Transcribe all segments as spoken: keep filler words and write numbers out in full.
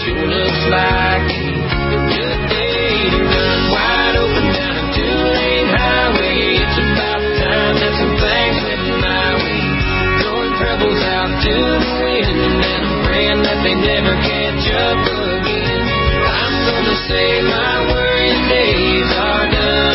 sure looks like a good day to run wide open down a two-lane highway. It's about time that some things went my way. Throwing troubles out to the wind, and I'm praying that they never catch up again. I'm gonna say my worrying days are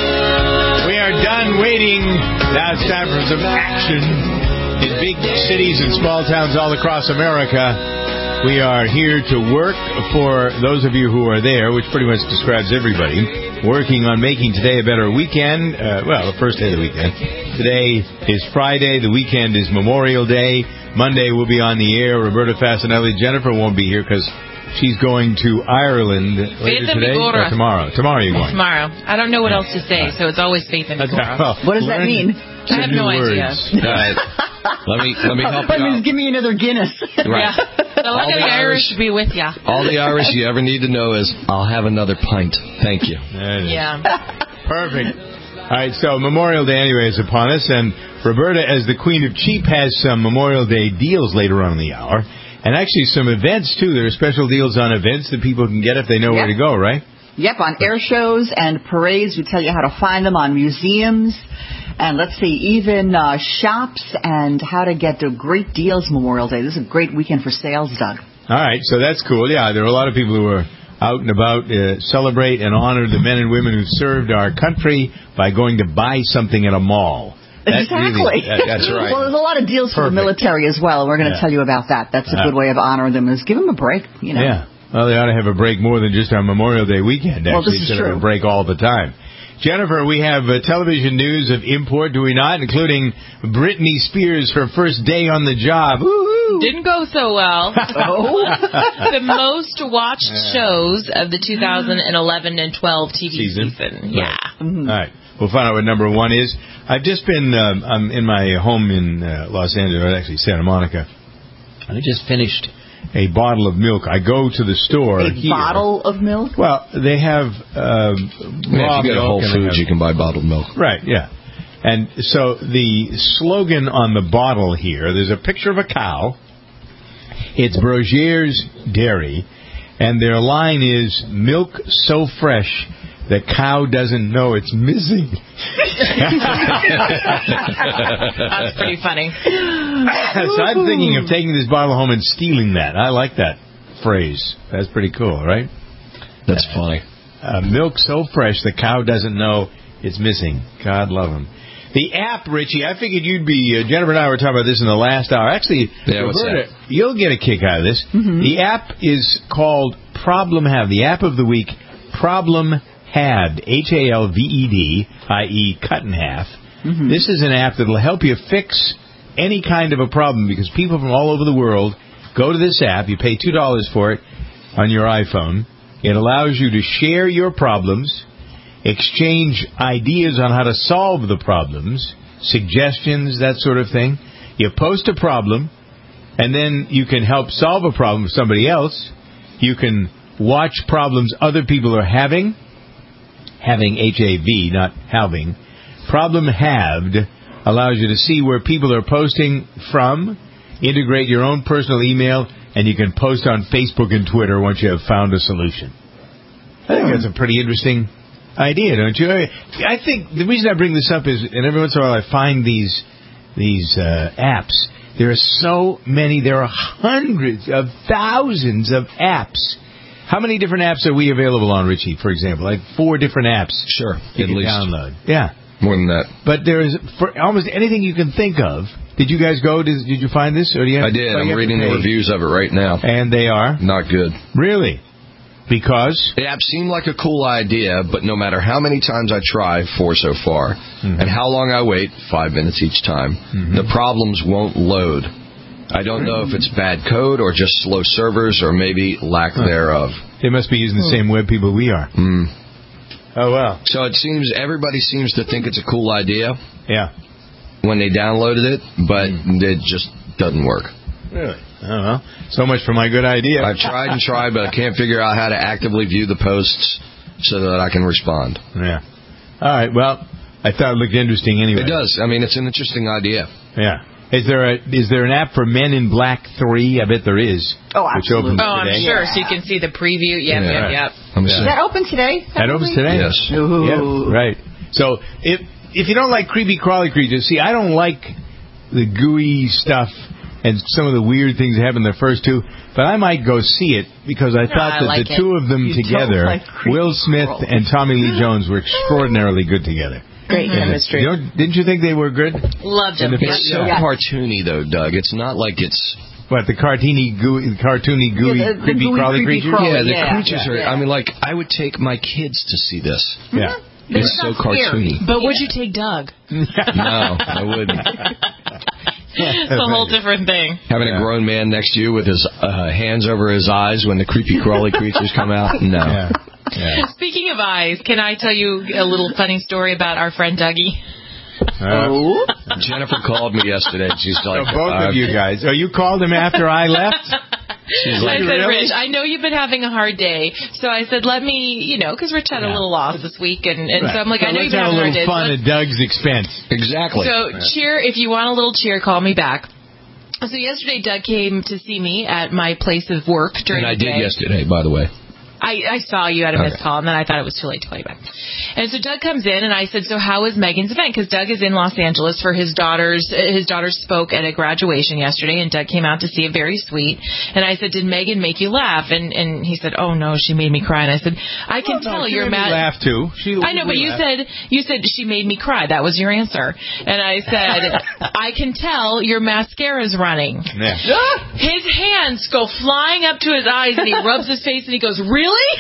done. We are done waiting. Now it's time for some action in big cities and small towns all across America. We are here to work for those of you who are there, which pretty much describes everybody, working on making today a better weekend. Uh, well, the first day of the weekend. Today is Friday. The weekend is Memorial Day. Monday we'll be on the air. Roberta Fasanelli. Jennifer won't be here because she's going to Ireland later today or tomorrow. Tomorrow you're going. Tomorrow. I don't know what else to say, so it's always Faith and Agora. Well, what does that mean? I have no idea. Uh, let me let me help that you means out. give me another Guinness. Right. Yeah. So let the Irish be with ya. All the Irish you ever need to know is, I'll have another pint. Thank you. Yeah. Perfect. All right, so Memorial Day anyway is upon us, and Roberta, as the Queen of Cheap, has some Memorial Day deals later on in the hour, and actually some events, too. There are special deals on events that people can get if they know yep. where to go, right? Yep, on air shows and parades. We tell you how to find them on museums. And let's see, even uh, shops and how to get the great deals Memorial Day. This is a great weekend for sales, Doug. All right, so that's cool. Yeah, there are a lot of people who are out and about, uh, celebrate and honor the men and women who served our country by going to buy something at a mall. That exactly. Really, that, that's right. Well, there's a lot of deals Perfect. for the military as well. We're going to yeah. tell you about that. That's a uh, good way of honoring them, is give them a break, you know. Yeah. Well, they ought to have a break more than just our Memorial Day weekend, actually. Well, this is instead true. of a break all the time. Jennifer, we have uh, television news of import, do we not? Including Britney Spears, her first day on the job. Woo-hoo. Didn't go so well. Oh. The most watched yeah. shows of the two thousand eleven and twelve T V season. season. Yeah. Right. Mm-hmm. All right. We'll find out what number one is. I've just been, um, I'm in my home in uh, Los Angeles, or actually Santa Monica, and I just finished a bottle of milk. I go to the store A here. bottle of milk? Well, they have um, yeah, if you go to Whole Foods, you can buy bottled milk. Right, yeah. And so the slogan on the bottle here, there's a picture of a cow. It's Brogier's Dairy, and their line is, milk so fresh the cow doesn't know it's missing. That's pretty funny. So I'm thinking of taking this bottle home and stealing that. I like that phrase. That's pretty cool, right? That's funny. Uh, milk so fresh the cow doesn't know it's missing. God love him. The app, Richie, I figured you'd be, uh, Jennifer and I were talking about this in the last hour. Actually, yeah, Roberta, you'll get a kick out of this. Mm-hmm. The app is called Problem Have. The app of the week, Problem Had, H A L V E D, that is cut in half. Mm-hmm. This is an app that will help you fix any kind of a problem because people from all over the world go to this app. You pay two dollars for it on your iPhone. It allows you to share your problems, exchange ideas on how to solve the problems, suggestions, that sort of thing. You post a problem, and then you can help solve a problem for somebody else. You can watch problems other people are having. Having, H A V, not having. Problem Halved allows you to see where people are posting from, integrate your own personal email, and you can post on Facebook and Twitter once you have found a solution. I think that's a pretty interesting idea, don't you? I think the reason I bring this up is, and every once in a while I find these these uh, apps. There are so many. There are hundreds of thousands of apps. How many different apps are we available on, Richie, for example? Like four different apps. Sure, you at can least. download. Yeah. More than that. But there's, for almost anything you can think of. Did you guys go? Did, did you find this? Or do you have I did. to, I'm reading the reviews of it right now. And they are? Not good. Really? Because? The app seemed like a cool idea, but no matter how many times I try, four so far, mm-hmm. and how long I wait, five minutes each time, mm-hmm. the problems won't load. I don't know if it's bad code or just slow servers or maybe lack huh. thereof. They must be using the same web people we are. Mm. Oh, wow. So it seems everybody seems to think it's a cool idea. Yeah. When they downloaded it, but mm. it just doesn't work. Really? I don't know. So much for my good idea. I've tried and tried, but I can't figure out how to actively view the posts so that I can respond. Yeah. All right. Well, I thought it looked interesting anyway. It does. I mean, it's an interesting idea. Yeah. Is there a is there an app for Men in Black three? I bet there is. Oh, which absolutely. opens Oh, I'm today. sure. So you can see the preview. Yep, Yeah. yep, yep. I'm Is that open today? That opens today? Yes. Ooh. Yeah, right. So if if you don't like creepy crawly creatures, see, I don't like the gooey stuff and some of the weird things that happen in the first two, but I might go see it because I thought I that like the it. two of them You together, don't like creepy Will Smith crawlies. and Tommy Lee Jones, were extraordinarily good together. Great And chemistry. You know, didn't you think they were good? Loved And them. the Yep. It's so Yeah. cartoony, though, Doug. It's not like it's... What, the cartoony, gooey, cartoony, gooey, Yeah, the- the creepy gooey, crawly creepy creatures? crawly. Yeah, the yeah, creatures yeah, are... yeah. I mean, like, I would take my kids to see this. Yeah. It's so not scary. cartoony. But would you take Doug? No, I wouldn't. It's a whole different thing. Having a grown man next to you with his uh, hands over his eyes when the creepy crawly creatures come out? No. Yeah. Yeah. Speaking of eyes, can I tell you a little funny story about our friend Dougie? Uh, Jennifer called me yesterday. She's so like, both uh, of you guys. Oh, you called him after I left? She's I like, said, really? Rich, I know you've been having a hard day, so I said, let me, you know, because Rich had Yeah. a little loss this week, and, and Right. so I'm like, I know let's you've been have a having a little hard day. fun at Doug's expense. exactly. So cheer, if you want a little cheer, call me back. So yesterday, Doug came to see me at my place of work during and I the did day. yesterday, by the way. I, I saw you had a missed Okay. call, and then I thought it was too late to call you back. And so Doug comes in, and I said, "So how was Megan's event?" Because Doug is in Los Angeles for his daughter's. uh, His daughter spoke at a graduation yesterday, and Doug came out to see it. Very sweet. And I said, "Did Megan make you laugh?" And and he said, "Oh no, she made me cry." And I said, "I can Well, no, tell she you're made me mad." laugh too. She I know, but you laughed. said you said she made me cry. That was your answer. And I said, "I can tell your mascara's running." Yeah. His hands go flying up to his eyes, and he rubs his face, and he goes, "Really?"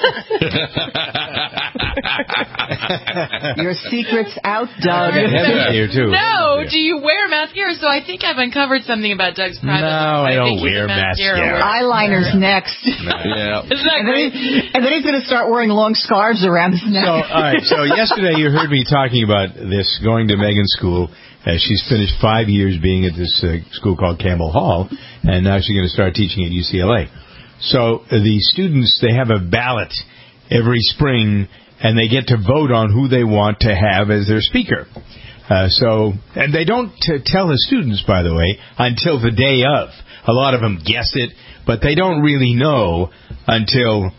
Your secret's out, Doug. I have it here too. No, do you wear mascara? So I think I've uncovered something about Doug's private No, life. I don't think he's a wear mascara. Eyeliner's next. Yeah. Isn't that And then, great? he, and then he's going to start wearing long scarves around his neck. So, all right. So yesterday you heard me talking about this going to Megan's school. Uh, she's finished five years being at this uh, school called Campbell Hall, and now she's going to start teaching at U C L A. So uh, the students, they have a ballot every spring, and they get to vote on who they want to have as their speaker. Uh, so, and they don't t- tell the students, by the way, until the day of. A lot of them guess it, but they don't really know until,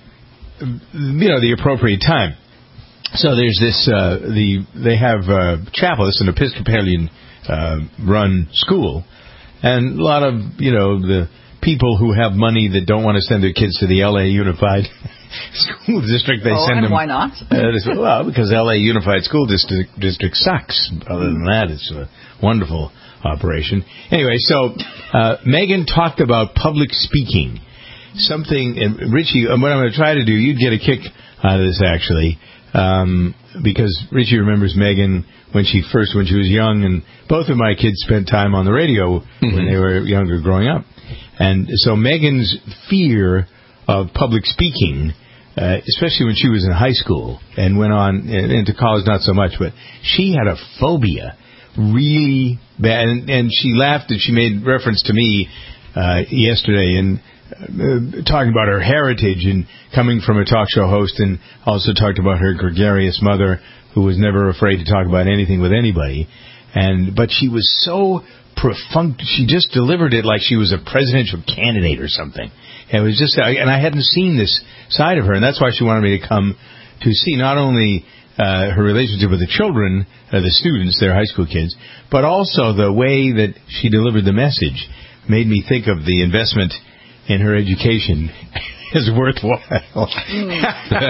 you know, the appropriate time. So there's this, uh, the, they have uh chapel, it's an Episcopalian uh, run school, and a lot of, you know, the people who have money that don't want to send their kids to the L A Unified School District, they oh, send and them. why not? Uh, they say, well, because L A Unified School District, District sucks. Other than that, it's a wonderful operation. Anyway, so uh, Megan talked about public speaking. Something, and Richie, and what I'm going to try to do, you'd get a kick out of this actually, um, because Richie remembers Megan when she first, when she was young, and both of my kids spent time on the radio mm-hmm. when they were younger growing up. And so Megan's fear of public speaking, uh, especially when she was in high school and went on into college, not so much, but she had a phobia, really bad. And, and she laughed and she made reference to me uh, yesterday and uh, talking about her heritage and coming from a talk show host, and also talked about her gregarious mother who was never afraid to talk about anything with anybody. And but she was so profunct, she just delivered it like she was a presidential candidate or something. And it was just, and I hadn't seen this side of her, and that's why she wanted me to come to see not only uh, her relationship with the children, uh, the students, their high school kids, but also the way that she delivered the message made me think of the investment in her education is worthwhile. Mm.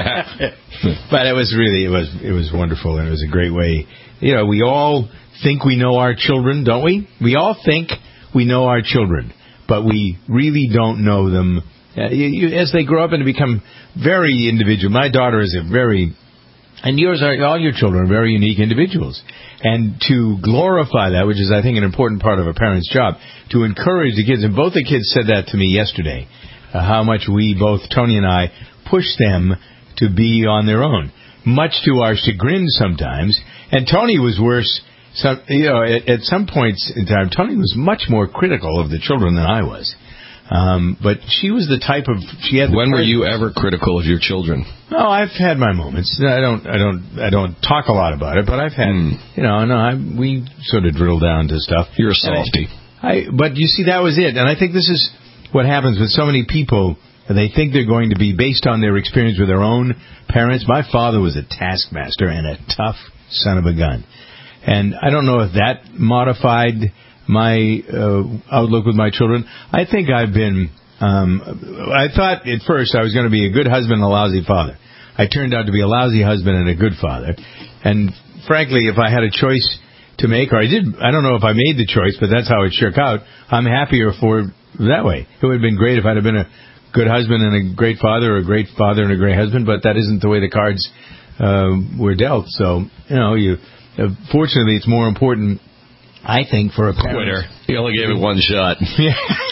But it was really, it was, it was wonderful, and it was a great way. You know, we all think we know our children, don't we? We all think we know our children, but we really don't know them uh, you, you, as they grow up and become very individual. My daughter is a very, and yours are, all your children are very unique individuals. And to glorify that, which is, I think, an important part of a parent's job, to encourage the kids, and both the kids said that to me yesterday, uh, how much we, both Tony and I, push them to be on their own, much to our chagrin sometimes. And Tony was worse. Some, you know, at, at some points in time, Tony was much more critical of the children than I was. Um, but she was the type of she had. The when were presence. you ever critical of your children? No, I've had my moments. I don't, I don't, I don't talk a lot about it, but I've had, mm. you know, no, I, we sort of drill down to stuff. You're a softie. I, I, but you see, that was it, and I think this is what happens with so many people. They think they're going to be based on their experience with their own parents. My father was a taskmaster and a tough son of a gun, and I don't know if that modified my uh, outlook with my children. I think I've been, um, I thought at first I was going to be a good husband and a lousy father. I turned out to be a lousy husband and a good father. And frankly, if I had a choice to make, or I did, I don't know if I made the choice, but that's how it shook out. I'm happier for that way. It would have been great if I'd have been a good husband and a great father, or a great father and a great husband, but that isn't the way the cards uh, were dealt. So, you know, you uh, fortunately, it's more important, I think, for a parent. Quitter. He only gave it one shot. Yeah.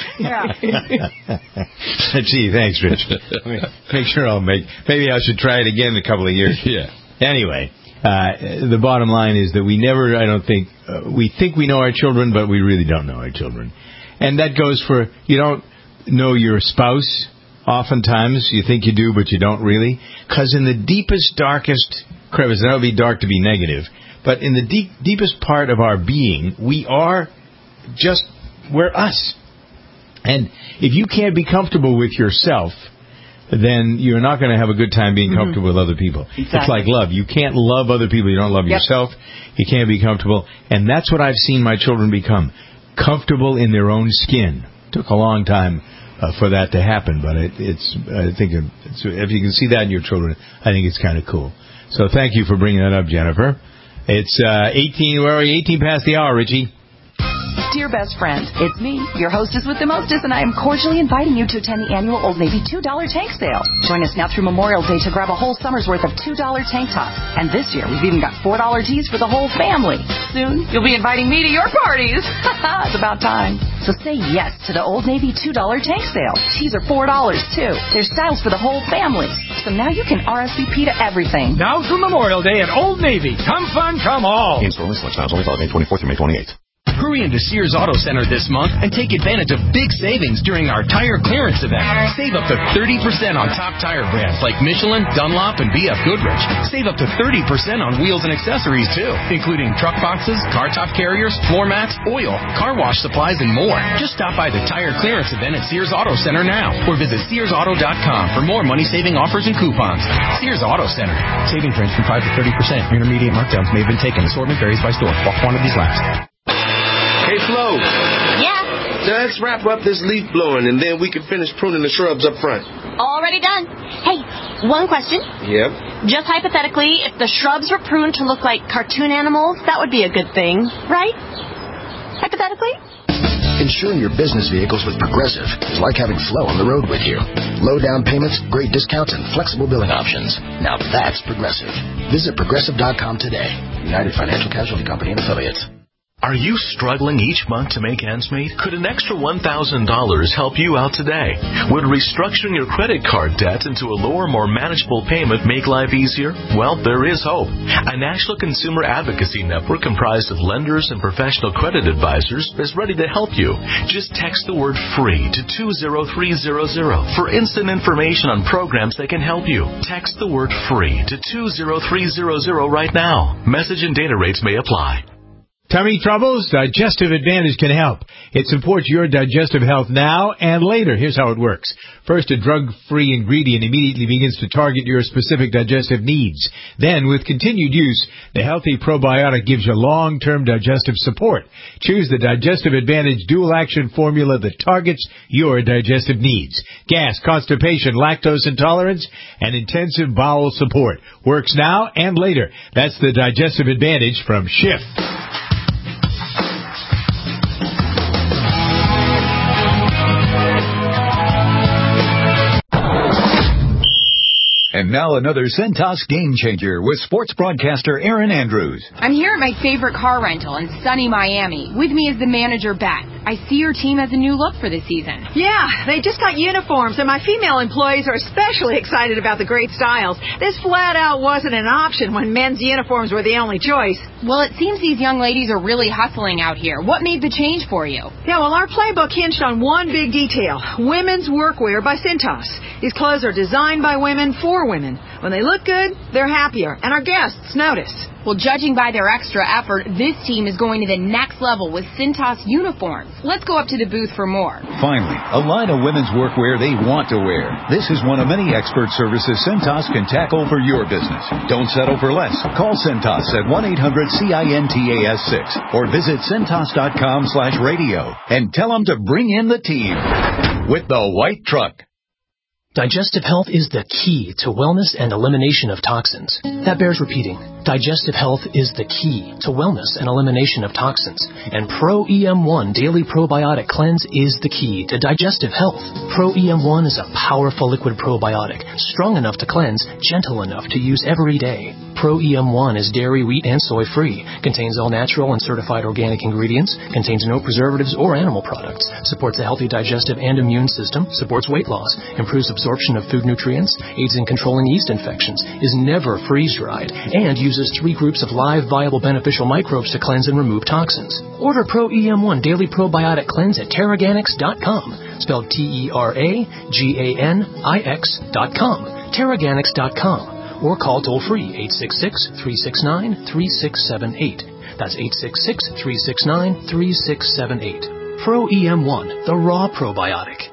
Gee, thanks, Rich. Make sure I'll make. Maybe I should try it again in a couple of years. Yeah. Anyway, uh, the bottom line is that we never, I don't think, uh, we think we know our children, but we really don't know our children. And that goes for, you don't know your spouse. Oftentimes, you think you do, but you don't really. Because in the deepest, darkest crevice, and that would be dark to be negative, but in the deep, deepest part of our being, we are just, we're us. And if you can't be comfortable with yourself, then you're not going to have a good time being comfortable mm-hmm. with other people. Exactly. It's like love. You can't love other people. You don't love yep. yourself. You can't be comfortable. And that's what I've seen my children become. Comfortable in their own skin. It took a long time uh, for that to happen, but it, it's, I think, it's, if you can see that in your children, I think it's kind of cool. So thank you for bringing that up, Jennifer. It's uh, eighteen, where are we? eighteen past the hour, Richie. Dear best friend, it's me, your hostess with the mostest, and I am cordially inviting you to attend the annual Old Navy two dollar tank sale. Join us now through Memorial Day to grab a whole summer's worth of two dollar tank tops. And this year, we've even got four dollar tees for the whole family. Soon, you'll be inviting me to your parties. It's about time. So say yes to the Old Navy two dollar tank sale. Tees are four dollars, too. There's styles for the whole family. So now you can R S V P to everything. Now through Memorial Day at Old Navy. Come fun, come all. In-store only select styles only valid May twenty-fourth through May twenty-eighth. Hurry into Sears Auto Center this month and take advantage of big savings during our tire clearance event. Save up to thirty percent on top tire brands like Michelin, Dunlop, and B F Goodrich. Save up to thirty percent on wheels and accessories, too, including truck boxes, car top carriers, floor mats, oil, car wash supplies, and more. Just stop by the tire clearance event at Sears Auto Center now or visit sears auto dot com for more money-saving offers and coupons. Sears Auto Center. Savings range from five to thirty percent. Intermediate markdowns may have been taken. Assortment varies by store. While quantities last. Hey, Flo. Yeah? Now let's wrap up this leaf blowing, and then we can finish pruning the shrubs up front. Already done. Hey, one question. Yep. Just hypothetically, if the shrubs were pruned to look like cartoon animals, that would be a good thing, right? Hypothetically? Insuring your business vehicles with Progressive is like having Flo on the road with you. Low down payments, great discounts, and flexible billing options. Now that's Progressive. Visit progressive dot com today. United Financial Casualty Company and Affiliates. Are you struggling each month to make ends meet? Could an extra one thousand dollars help you out today? Would restructuring your credit card debt into a lower, more manageable payment make life easier? Well, there is hope. A national consumer advocacy network comprised of lenders and professional credit advisors is ready to help you. Just text the word FREE to two zero three zero zero for instant information on programs that can help you. Text the word FREE to two zero three zero zero right now. Message and data rates may apply. Tummy troubles? Digestive Advantage can help. It supports your digestive health now and later. Here's how it works. First, a drug-free ingredient immediately begins to target your specific digestive needs. Then, with continued use, the healthy probiotic gives you long-term digestive support. Choose the Digestive Advantage dual-action formula that targets your digestive needs. Gas, constipation, lactose intolerance, and intensive bowel support. Works now and later. That's the Digestive Advantage from Schiff. And now another Centos game changer with sports broadcaster Erin Andrews. I'm here at my favorite car rental in sunny Miami. With me is the manager, Beth. I see your team has a new look for this season. Yeah, they just got uniforms, and my female employees are especially excited about the great styles. This flat out wasn't an option when men's uniforms were the only choice. Well, it seems these young ladies are really hustling out here. What made the change for you? Yeah, well, our playbook hinged on one big detail: women's workwear by Cintas. These clothes are designed by women for women. When they look good, they're happier, and our guests notice. Well, judging by their extra effort, this team is going to the next level with Cintas uniforms. Let's go up to the booth for more. Finally, a line of women's workwear they want to wear. This is one of many expert services Cintas can tackle for your business. Don't settle for less. Call Cintas at one eight hundred C I N T A S six or visit Cintas.com slash radio and tell them to bring in the team with the white truck. Digestive health is the key to wellness and elimination of toxins. That bears repeating. Digestive health is the key to wellness and elimination of toxins. And Pro E M one Daily Probiotic Cleanse is the key to digestive health. Pro E M one is a powerful liquid probiotic, strong enough to cleanse, gentle enough to use every day. Pro E M one is dairy, wheat, and soy-free, contains all natural and certified organic ingredients, contains no preservatives or animal products, supports a healthy digestive and immune system, supports weight loss, improves absorption of food nutrients, aids in controlling yeast infections, is never freeze-dried, and uses three groups of live, viable, beneficial microbes to cleanse and remove toxins. Order Pro E M one Daily Probiotic Cleanse at Terraganix dot com, spelled T E R A G A N I X dot com, Terraganix dot com. Or call toll-free eight six six, three six nine, three six seven eight. That's eight six six, three six nine, three six seven eight. Pro E M one, the raw probiotic.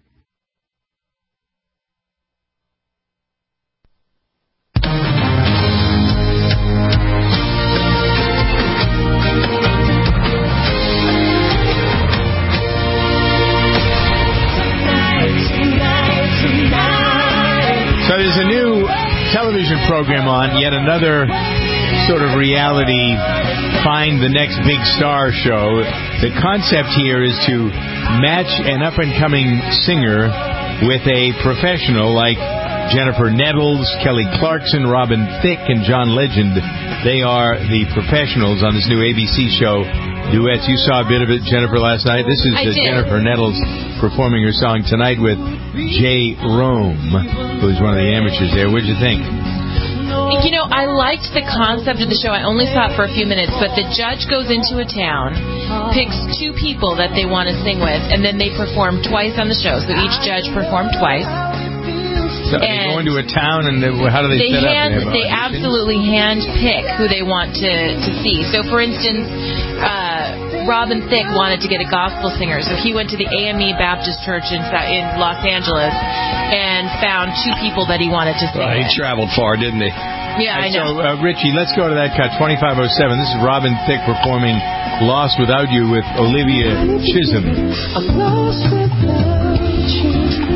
So there's a new television program on, yet another sort of reality find the next big star show. The concept here is to match an up-and-coming singer with a professional like Jennifer Nettles, Kelly Clarkson, Robin Thicke, and John Legend. They are the professionals on this new A B C show, Duets. You saw a bit of it, Jennifer, last night. This is uh, Jennifer Nettles performing her song tonight with Jay Rome, who's one of the amateurs there. What did you think? You know, I liked the concept of the show. I only saw it for a few minutes, but the judge goes into a town, picks two people that they want to sing with, and then they perform twice on the show. So each judge performed twice. So they go into a town, and they, how do they, they set hand, up? They, they absolutely hand pick who they want to, to see. So, for instance, uh, Robin Thicke wanted to get a gospel singer, so he went to the A M E Baptist Church in, in Los Angeles and found two people that he wanted to sing. Well, he traveled far, didn't he? Yeah, I know. So, uh, Richie, let's go to that cut. twenty-five oh seven. This is Robin Thicke performing Lost Without You with Olivia Chisholm. I'm lost without you.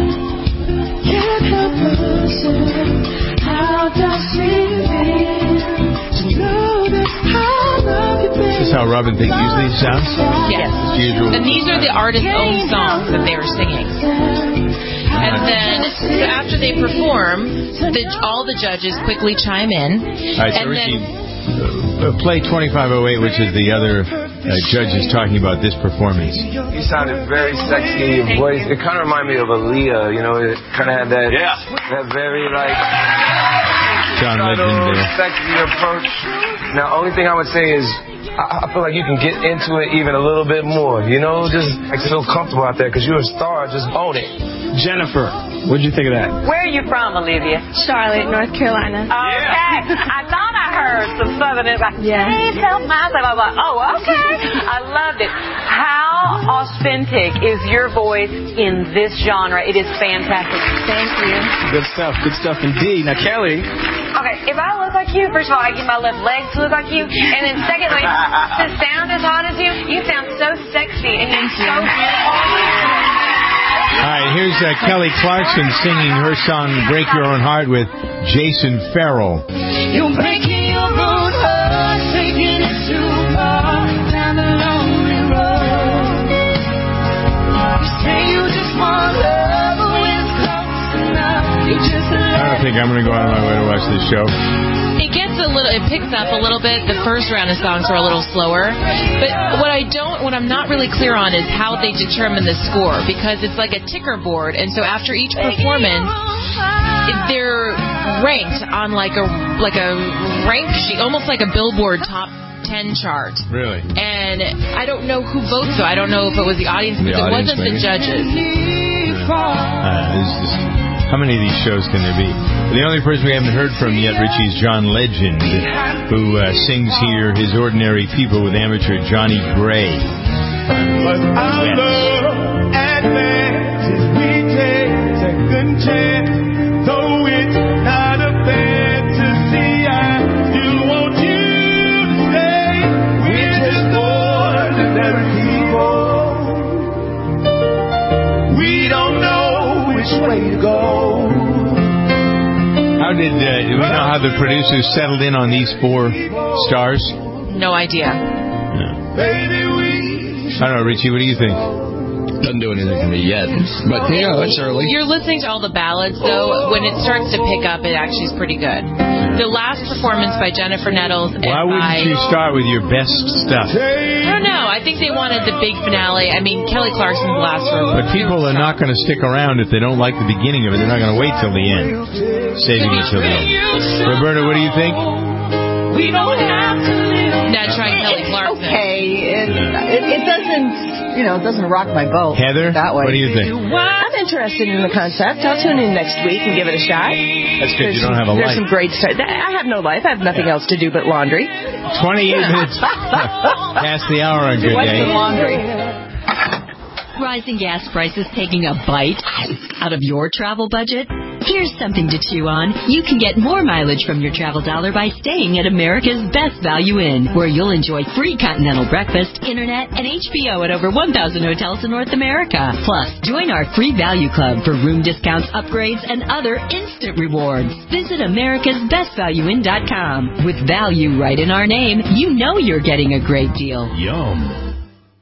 Can't help myself. How does it feel to know that I love you, baby? This is how Robin Thicke usually sounds? Yes. As usual. And these are the artist's own songs that they were singing. And then, so after they perform, the, all the judges quickly chime in. All right, so and Richie, then, uh, play twenty-five oh eight, which is the other uh, judges talking about this performance. You sounded very sexy. Your voice, it kind of reminded me of Aaliyah. You know, it kind of had that, yeah. that very, like, John Legend there. sexy approach. Now, only thing I would say is, I, I feel like you can get into it even a little bit more. You know, just like, feel comfortable out there because you're a star. Just own it. Jennifer, what'd you think of that? Where are you from, Olivia? Charlotte, North Carolina. Okay. I thought I heard some southern, like, Yeah. please help myself. I was like, oh, okay. I loved it. How authentic is your voice in this genre? It is fantastic. Thank you. Good stuff, good stuff indeed. Now, Kelly. Okay, if I look like you, first of all, I get my left leg to look like you. And then secondly, to sound as hot as you, you sound so sexy and you're so beautiful. All right, here's uh, Kelly Clarkson singing her song Break Your Own Heart with Jason Farrell. You're breaking your own heart, taking it too far down the lonely road. You say you just want love, but when it's close enough, I don't think I'm going to go out of my way to watch this show. It gets a little, it picks up a little bit. The first round of songs are a little slower. But what I don't, what I'm not really clear on is how they determine the score, because it's like a ticker board. And so after each performance, they're ranked on like a, like a rank sheet, almost like a Billboard top ten chart. Really? And I don't know who votes, so I don't know if it was the audience, but it wasn't the judges. Yeah. Uh, this is, how many of these shows can there be? The only person we haven't heard from yet, Richie, is John Legend, who uh, sings here His Ordinary People with amateur Johnny Gray. But our love advances, we take second chance, though it's not a fantasy, I still want you to stay. We're just ordinary people. We don't know which way to go. How did, uh, do we know how the producers settled in on these four stars? No idea. No. I don't know, Richie, what do you think? Doesn't do anything to me yet, but yeah, it's early. You're listening to all the ballads, though. When it starts to pick up, it actually is pretty good. The last performance by Jennifer Nettles and Why wouldn't by... you start with your best stuff? I don't know. I think they wanted the big finale. I mean, Kelly Clarkson's last for... But people are not going to stick around if they don't like the beginning of it. They're not going to wait till the end. Saving it till the end. Roberta, what do you think? We don't have to live. That's right, Kelly Clarkson. Okay. It, it, it doesn't, you know, it doesn't rock my boat. Heather, that way. what do you think? I'm interested in the concept. I'll tune in next week and give it a shot. That's good. There's You don't have a there's life. some great stuff. I have no life. I have nothing else to do but laundry. twenty-eight minutes past the hour on Good What's Day. the laundry? Rising gas prices taking a bite out of your travel budget? Here's something to chew on. You can get more mileage from your travel dollar by staying at America's Best Value Inn, where you'll enjoy free continental breakfast, internet, and H B O at over one thousand hotels in North America. Plus, join our free value club for room discounts, upgrades, and other instant rewards. Visit americas best value inn dot com. With value right in our name, you know you're getting a great deal. Yum.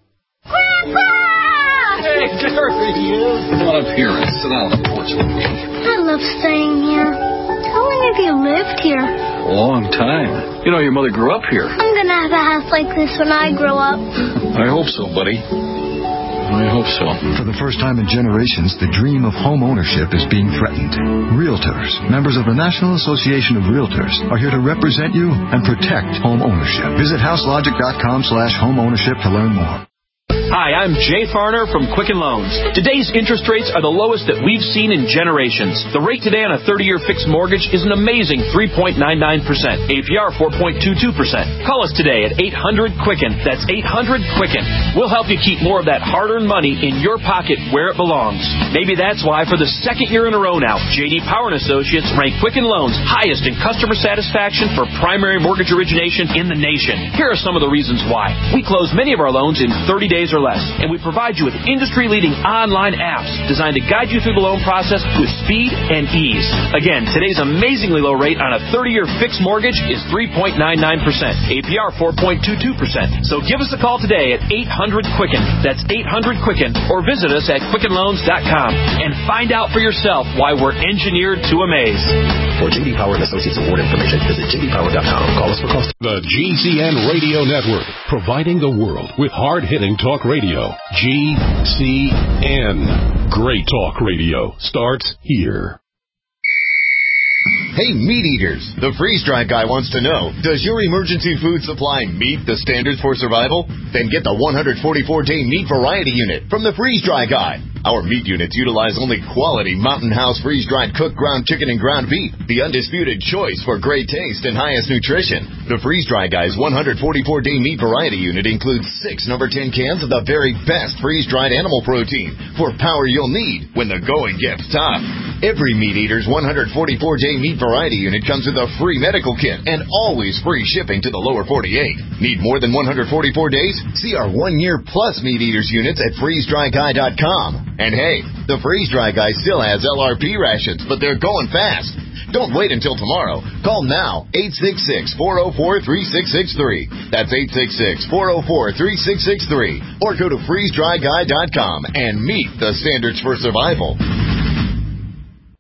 Hey, there he is. Come on up here and sit on the porch with me. I love staying here. How long have you lived here? A long time. You know, your mother grew up here. I'm gonna have a house like this when I grow up. I hope so, buddy. I hope so. For the first time in generations, the dream of home ownership is being threatened. Realtors, members of the National Association of Realtors, are here to represent you and protect home ownership. Visit houselogic.com slash home ownership to learn more. Hi, I'm Jay Farner from Quicken Loans. Today's interest rates are the lowest that we've seen in generations. The rate today on a thirty-year fixed mortgage is an amazing three point nine nine percent. A P R four point two two percent. Call us today at eight hundred Quicken. That's eight hundred Quicken. We'll help you keep more of that hard-earned money in your pocket where it belongs. Maybe that's why for the second year in a row now, J D Power and Associates rank Quicken Loans highest in customer satisfaction for primary mortgage origination in the nation. Here are some of the reasons why. We close many of our loans in thirty days or less, and we provide you with industry-leading online apps designed to guide you through the loan process with speed and ease. Again, today's amazingly low rate on a thirty-year fixed mortgage is three point nine nine percent. A P R four point two two percent. So give us a call today at eight hundred Quicken. That's eight hundred Quicken. Or visit us at quicken loans dot com and find out for yourself why we're engineered to amaze. For J D Power and Associates award information, visit j d power dot com. Call us for cost. The G C N Radio Network, providing the world with hard-hitting talk radio. G C N. Great talk radio starts here. Hey, meat eaters! The Freeze Dry Guy wants to know, does your emergency food supply meet the standards for survival? Then get the one hundred forty-four day meat variety unit from the Freeze Dry Guy. Our meat units utilize only quality Mountain House freeze-dried cooked ground chicken and ground beef, the undisputed choice for great taste and highest nutrition. The Freeze Dry Guy's one hundred forty-four day meat variety unit includes six number ten cans of the very best freeze-dried animal protein for power you'll need when the going gets tough. Every meat eater's one hundred forty-four day meat variety unit comes with a free medical kit and always free shipping to the lower forty-eight. Need more than one hundred forty-four days? See our one-year plus meat eaters units at freeze dry guy dot com. And hey, the Freeze Dry Guy still has L R P rations, but they're going fast. Don't wait until tomorrow. Call now, eight six six, four oh four, three six six three. That's eight six six, four oh four, three six six three. Or go to freeze dry guy dot com and meet the standards for survival.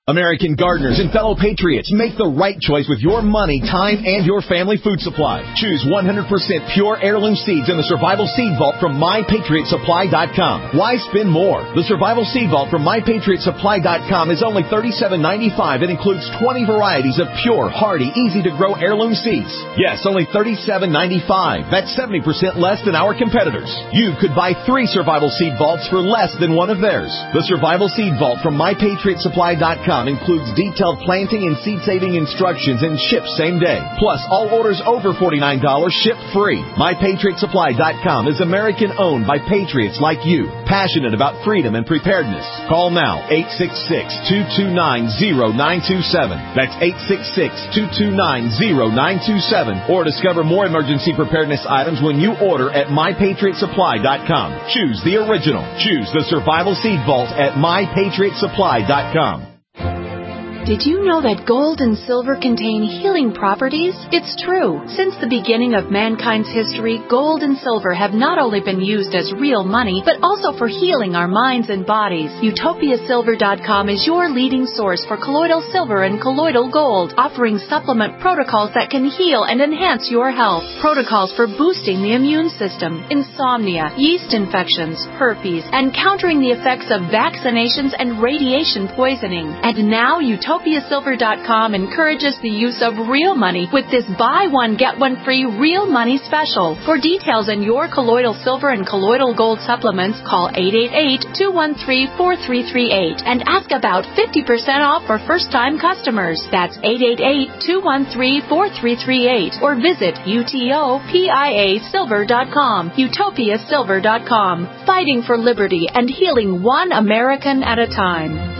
American gardeners and fellow patriots, make the right choice with your money, time, and your family food supply. Choose one hundred percent pure heirloom seeds in the Survival Seed Vault from my patriot supply dot com. Why spend more? The Survival Seed Vault from my patriot supply dot com is only thirty-seven ninety-five and includes twenty varieties of pure, hardy, easy-to-grow heirloom seeds. Yes, only thirty-seven ninety-five. That's seventy percent less than our competitors. You could buy three Survival Seed Vaults for less than one of theirs. The Survival Seed Vault from my patriot supply dot com includes detailed planting and seed-saving instructions and ships same day. Plus, all orders over forty-nine dollars ship free. my patriot supply dot com is American-owned by patriots like you, passionate about freedom and preparedness. Call now, eight six six, two two nine, zero nine two seven. That's eight six six, two two nine, zero nine two seven. Or discover more emergency preparedness items when you order at my patriot supply dot com. Choose the original. Choose the Survival Seed Vault at my patriot supply dot com. Did you know that gold and silver contain healing properties? It's true. Since the beginning of mankind's history, gold and silver have not only been used as real money, but also for healing our minds and bodies. Utopia Silver dot com is your leading source for colloidal silver and colloidal gold, offering supplement protocols that can heal and enhance your health. Protocols for boosting the immune system, insomnia, yeast infections, herpes, and countering the effects of vaccinations and radiation poisoning. And now Utopia Utopia Silver dot com encourages the use of real money with this buy one, get one free real money special. For details on your colloidal silver and colloidal gold supplements, call eight eight eight, two one three, four three three eight and ask about fifty percent off for first-time customers. That's eight eight eight, two one three, four three three eight or visit utopia silver dot com. Utopia Silver dot com. Fighting for liberty and healing one American at a time.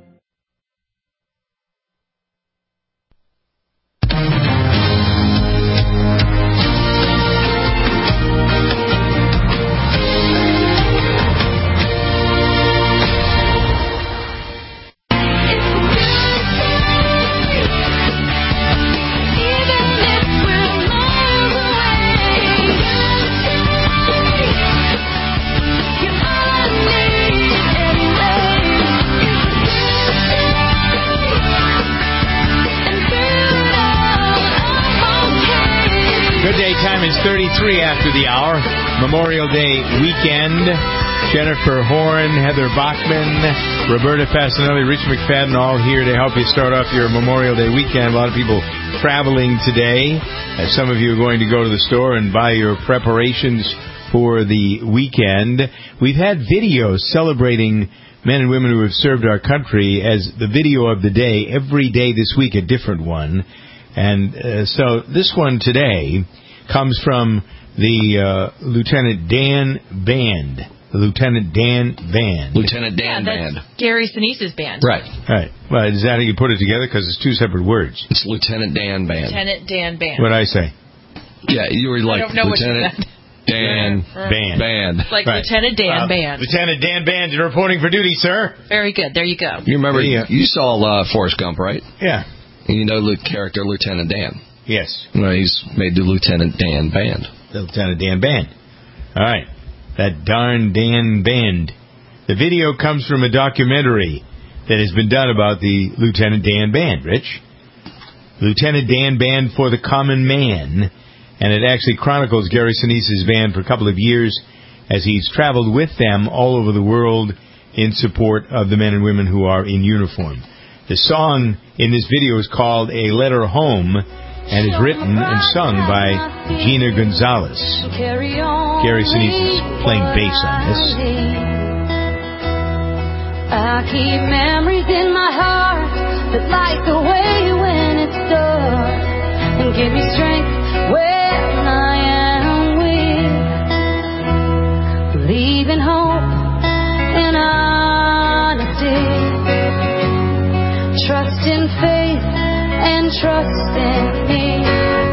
thirty-three after the hour. Memorial Day weekend. Jennifer Horn, Heather Bachman, Roberta Fasinelli, Rich McFadden, all here to help you start off your Memorial Day weekend. A lot of people traveling today. As some of you are going to go to the store and buy your preparations for the weekend. We've had videos celebrating men and women who have served our country as the video of the day. Every day this week, a different one. And uh, so this one today comes from the uh, Lieutenant Dan Band. The Lieutenant Dan Band. Lieutenant Dan yeah, Band. Gary Sinise's band. Right. Right. Well, is that how you put it together? Because it's two separate words. It's Lieutenant Dan Band. Lieutenant Dan Band. What'd I say? Yeah, you were like I don't know Lieutenant what you said. Dan Band. Band. It's like Right. Lieutenant Dan Uh, Band. Lieutenant Dan Band, you're reporting for duty, sir. Very good. There you go. You remember, Yeah. you saw uh, Forrest Gump, right? Yeah. And you know the character Lieutenant Dan. Yes. Well, he's made the Lieutenant Dan Band. The Lieutenant Dan Band. All right. That darn Dan Band. The video comes from a documentary that has been done about the Lieutenant Dan Band, Rich. Lieutenant Dan Band for the Common Man. And it actually chronicles Gary Sinise's band for a couple of years as he's traveled with them all over the world in support of the men and women who are in uniform. The song in this video is called A Letter Home and is written and sung by Gina Gonzalez. Gary Sinise is playing bass on this. I keep memories in my heart that light the way when it's dark and give me strength when I am weak. Leaving hope and honesty, trust in faith and trust in me.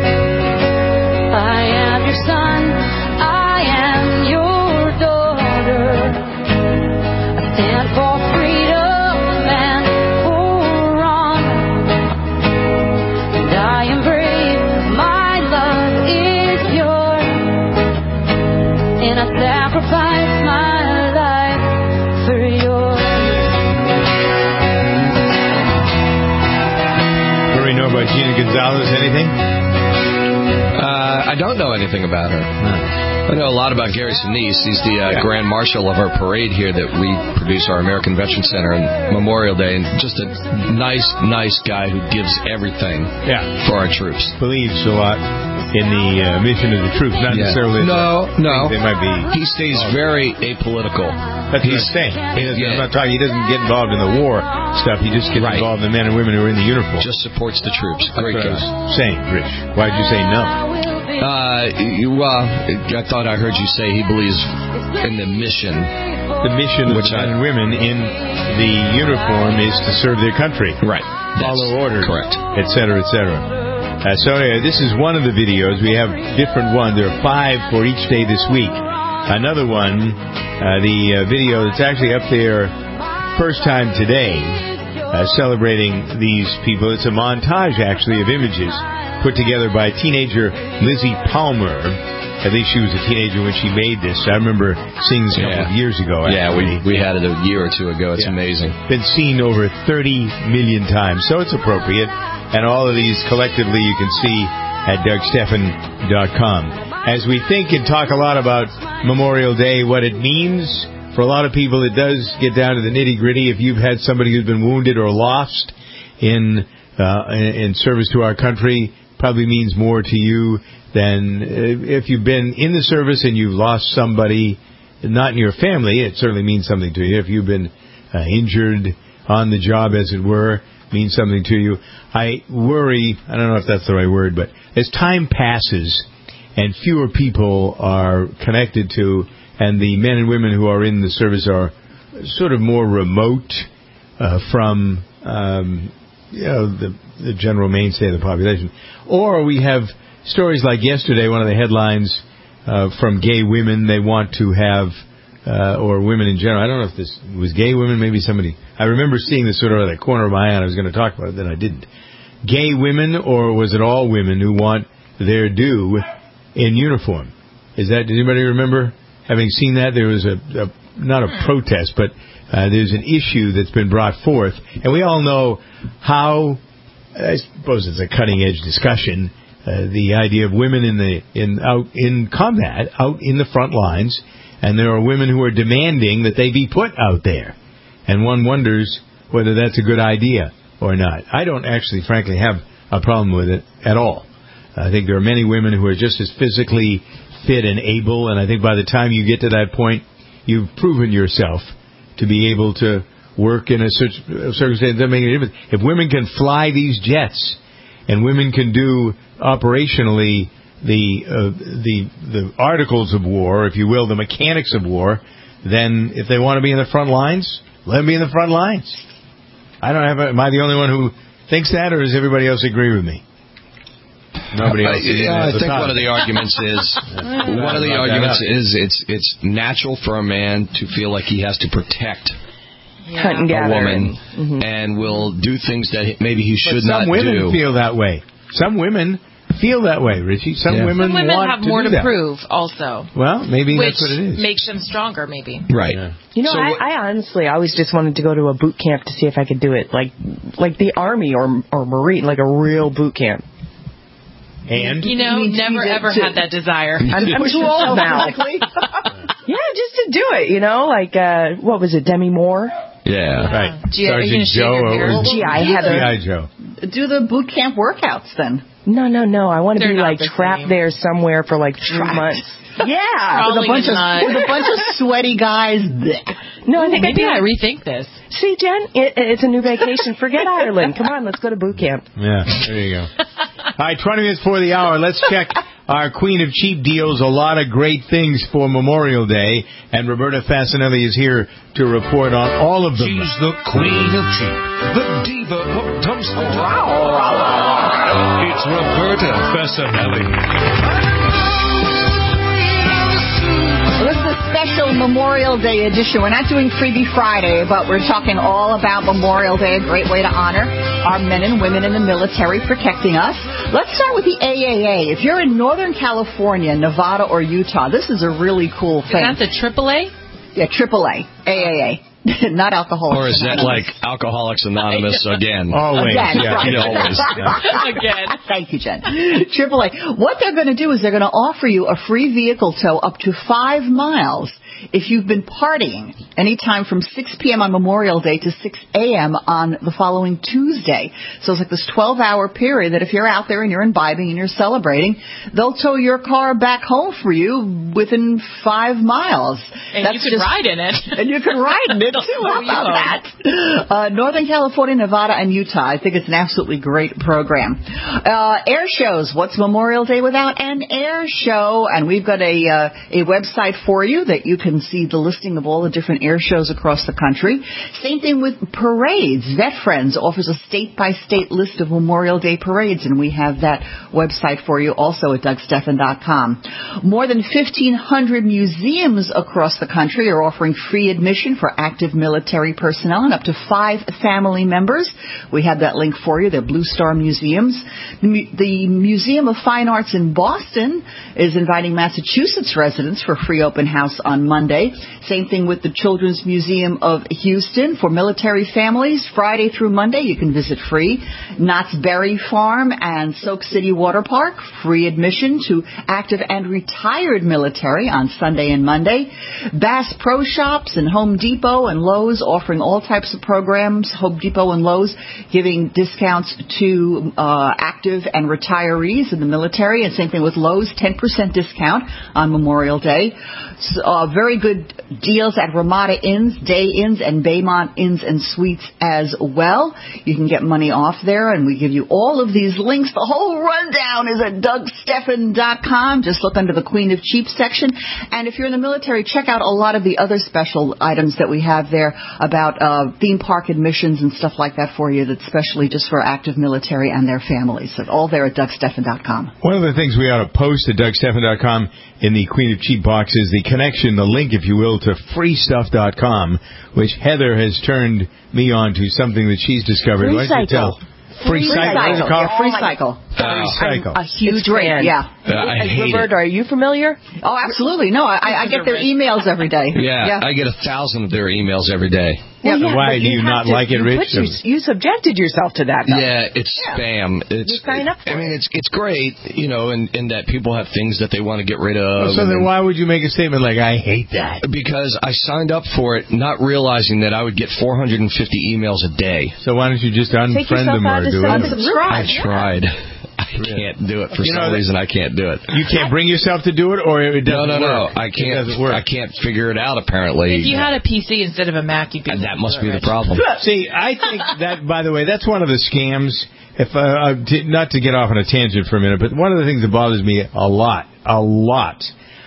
I am your son, I am your daughter. I stand for freedom and for honor. And I am brave, my love is yours. And I sacrifice my life for yours. we know about Gina Gonzalez? Anything? Uh, I don't know anything about her. I know a lot about Gary Sinise. He's the uh, Yeah. Grand Marshal of our parade here that we produce, our American Veterans Center, on Memorial Day. And just a nice, nice guy who gives everything Yeah. for our troops. Believes a lot in the uh, mission of the troops, not Yeah. necessarily. No, the no. things They might be. He stays very apolitical. That's what He's- I'm saying. He doesn't, Yeah. I'm not talking. He doesn't get involved in the war stuff. He just gets Right. involved in the men and women who are in the uniform. Just supports the troops. That's Great what I guy. was saying, Rich. Why'd you say no? Uh, you- well, I thought I heard you say he believes in the mission. The mission of Which the men I- and women in the uniform is to serve their country. Right. Follow orders. Correct. Et cetera, et cetera. Uh, so anyway, this is one of the videos. We have different ones. There are five for each day this week. Another one, uh, the uh, video that's actually up there first time today, uh, celebrating these people. It's a montage, actually, of images put together by teenager Lizzie Palmer. At least she was a teenager when she made this. I remember seeing this a couple Yeah. of years ago. Yeah, actually. we we had it a year or two ago. It's Yeah. amazing. Been seen over thirty million times, so it's appropriate. And all of these collectively you can see at Doug Stephan dot com. As we think and talk a lot about Memorial Day, what it means, for a lot of people it does get down to the nitty-gritty. If you've had somebody who's been wounded or lost in uh, in service to our country, probably means more to you than if you've been in the service and you've lost somebody, not in your family. It certainly means something to you. If you've been uh, injured on the job, as it were, means something to you. I worry, I don't know if that's the right word, but as time passes and fewer people are connected to, and the men and women who are in the service are sort of more remote uh, from um, you know, the, the general mainstay of the population. Or we have stories like yesterday, one of the headlines uh, from gay women, they want to have, uh, or women in general, I don't know if this was gay women, maybe somebody, I remember seeing this sort of at the corner of my eye, and I was going to talk about it, then I didn't. Gay women, or was it all women who want their due in uniform? Is that, did anybody remember having seen that? There was a, a not a protest, but uh, there's an issue that's been brought forth, and we all know how, I suppose it's a cutting-edge discussion, uh, the idea of women in the in out in combat, out in the front lines, and there are women who are demanding that they be put out there, and one wonders whether that's a good idea or not. I don't actually, frankly, have a problem with it at all. I think there are many women who are just as physically fit and able, and I think by the time you get to that point, you've proven yourself to be able to work in a circumstance that doesn't make any difference. If women can fly these jets, and women can do operationally the uh, the the articles of war, if you will, the mechanics of war, then if they want to be in the front lines, let them be in the front lines. I don't have. A, am I the only one who thinks that, or does everybody else agree with me? Nobody else. Uh, yeah, I think one of the arguments is one of the arguments is it's it's natural for a man to feel like he has to protect Yeah. Hunt and a gather woman, and, and will do things that maybe he should but some not women do. feel that way. Some women feel that way, Richie. Some Yeah. women, Some women want have to more do to that. prove, also. Well, maybe which that's what it is. makes them stronger, maybe. Right. Yeah. You know, So I, what- I honestly always just wanted to go to a boot camp to see if I could do it, like like the Army or or Marine, like a real boot camp. And You know, You need to never use it ever to- had that desire. I'm, I'm too old now. Yeah, just to do it, you know, like uh what was it, Demi Moore? Yeah. right, Gee, are you gonna Sergeant shave Joe. your or hair? was- G I Heather. G I Joe. Do the boot camp workouts then. No, no, no. I want to They're be not like the trapped same. there somewhere for like three Trapped. months. Yeah, With Crawling a bunch in of mud. with a bunch of sweaty guys. no, I think Maybe I I do. rethink this. See, Jen, it, it's a new vacation. Forget Ireland. Come on, let's go to boot camp. Yeah, there you go. All right, twenty minutes before the hour. Let's check our Queen of Cheap Deals. A lot of great things for Memorial Day, and Roberta Fasinelli is here to report on all of them. She's the queen of cheap, the diva of dumpster It's Roberta Fasinelli. Well, this is a special Memorial Day edition. We're not doing Freebie Friday, but we're talking all about Memorial Day, a great way to honor our men and women in the military protecting us. Let's start with the A A A. If you're in Northern California, Nevada, or Utah, this is a really cool thing. That's a triple A? Yeah, triple A, A A A. Not Alcoholics Or is that Anonymous. like Alcoholics Anonymous again? Always. Again, Yeah. right. Always. Again. Thank you, Jen. Triple A. What they're going to do is they're going to offer you a free vehicle tow up to five miles if you've been partying anytime from six p.m. on Memorial Day to six a.m. on the following Tuesday. So it's like this twelve-hour period that if you're out there and you're imbibing and you're celebrating, they'll tow your car back home for you within five miles. And That's you can just, ride in it. And you can ride in it, too. How about that? Uh, Northern California, Nevada, and Utah. I think it's an absolutely great program. Uh, air shows. What's Memorial Day without an air show? And we've got a, uh, a website for you that you can see the listing of all the different air shows across the country. Same thing with parades. Vet Friends offers a state-by-state list of Memorial Day parades, and we have that website for you also at Doug Stephan dot com. More than fifteen hundred museums across the country are offering free admission for active military personnel and up to five family members. We have that link for you. They're Blue Star Museums. The, Mu- the Museum of Fine Arts in Boston is inviting Massachusetts residents for a free open house on Monday. Same thing with the Children's Museum of Houston. For military families, Friday through Monday, you can visit free. Knott's Berry Farm and Soak City Water Park, free admission to active and retired military on Sunday and Monday. Bass Pro Shops and Home Depot and Lowe's offering all types of programs. Home Depot and Lowe's giving discounts to uh, active and retirees in the military. And same thing with Lowe's, ten percent discount on Memorial Day. So, uh, very good deals at Ramada Inns, Day Inns, and Baymont Inns and Suites as well. You can get money off there, and we give you all of these links. The whole rundown is at Doug Stephan dot com. Just look under the Queen of Cheap section. And if you're in the military, check out a lot of the other special items that we have there about uh, theme park admissions and stuff like that for you, that's specially just for active military and their families. So all there at Doug Stephan dot com. One of the things we ought to post at Doug Stephan dot com in the Queen of Cheap box is the connection, the link, if you will, to free stuff dot com, which Heather has turned me on to something that she's discovered. Why don't you tell? Free Cycle. Free Cycle. Yeah, Free Cycle. Free Cycle. I'm a huge It's great, fan. yeah. Uh, I hate Roberta, are you familiar? Oh, absolutely. No, I, I get their emails every day. Yeah, I get a thousand of their emails every day. Well, yeah, Why but do you have not to- like it, you Rich? put You, you subjected yourself to that. Though. Yeah, it's spam. It's, You sign up for I mean, it's it's great, you know, in, in that people have things that they want to get rid of. So and then why would you make a statement like, I hate that? Because I signed up for it not realizing that I would get four hundred fifty emails a day. So why don't you just unfriend them or do it? I tried. I can't do it for You know some that- reason. I can't do it. You can't bring yourself to do it, or it No, doesn't no, no. work? I It can't. doesn't work. I can't figure it out. Apparently, If you had a P C instead of a Mac, you'd be. and that must be the problem. See, I think that, by the way, that's one of the scams. If uh, uh, t- not to get off on a tangent for a minute, but one of the things that bothers me a lot, a lot,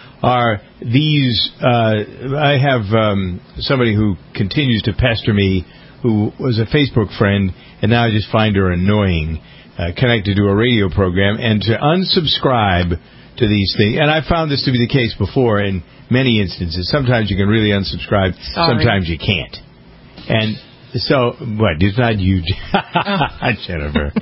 are these. Uh, I have um, somebody who continues to pester me, who was a Facebook friend, and now I just find her annoying. Uh, connected to a radio program, and to unsubscribe to these things. And I found this to be the case before in many instances. Sometimes you can really unsubscribe. Sorry. Sometimes you can't. And so, what? It's not you, Jennifer.